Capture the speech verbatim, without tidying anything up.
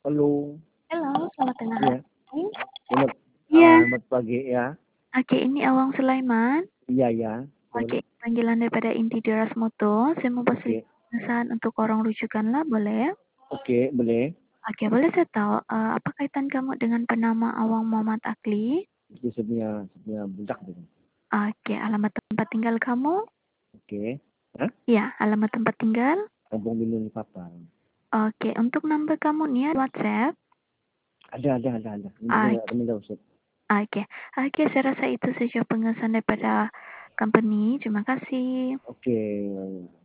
Halo. Halo, selamat tengah Iya. hari. Selamat, Iya. eee, selamat pagi ya. Oke, ini Awang Sulaiman. Iya iya, Oke, betul. panggilan daripada inti Deras Moto. Saya mau Oke. pesan untuk orang rujukanlah, boleh? Oke, boleh. Oke, boleh saya tahu, eee, apa kaitan kamu dengan penama Awang Muhammad Akli? Itu saya punya saya punya budak gitu. Oke, alamat tempat tinggal kamu? Oke. Hah? Iya, alamat tempat tinggal? Kampung Bintuni Papan. Oke, untuk number kamu nih ya WhatsApp? Ada ada ada ada. Nanti Oke. saya minta WhatsApp. Oke. Oke, saya rasa itu saja pengesan daripada company. Terima kasih. Oke.